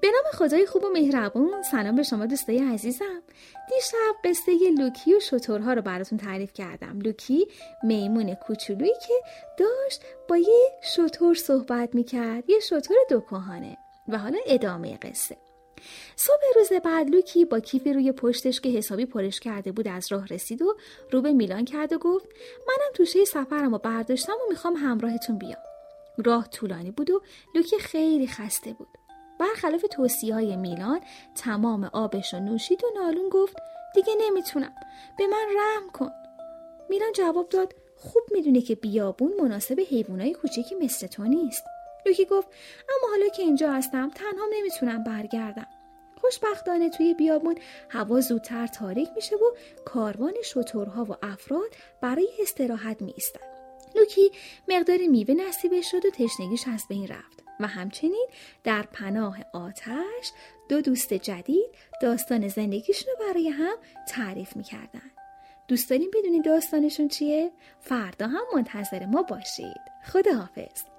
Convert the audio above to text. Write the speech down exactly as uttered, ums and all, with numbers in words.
به نام خدای خوب و مهربون. سلام به شما دوستای عزیزم. دیشب قصه لوکی و شترها رو براتون تعریف کردم. لوکی میمون کوچولویی که داشت با یه شتر صحبت میکرد، یه شتر دو کهانه. و حالا ادامه قصه. صبح روز بعد لوکی با کیفی روی پشتش که حسابی پرش کرده بود از راه رسید و رو به میلان کرد و گفت منم توشه سفرم رو برداشتم و میخوام همراهتون بیام. راه طولانی بود و لوکی خیلی خسته بود. برخلاف توصیه‌های میلان تمام آبش رو نوشید و نالون گفت دیگه نمیتونم، به من رحم کن. میلان جواب داد خوب میدونه که بیابون مناسب حیوانای کوچیکی مثل تو نیست. لوکی گفت اما حالا که اینجا هستم تنها نمیتونم برگردم. خوشبختانه توی بیابون هوا زودتر تاریک میشه و کاروان شترها و افراد برای استراحت میایستن. لوکی مقداری میوه نصیبش شد و تشنگیش از بین رفت و همچنین در پناه آتش دو دوست جدید داستان زندگیشون رو برای هم تعریف میکردن. دوست داریم بدونید داستانشون چیه؟ فردا هم منتظر ما باشید. خداحافظ.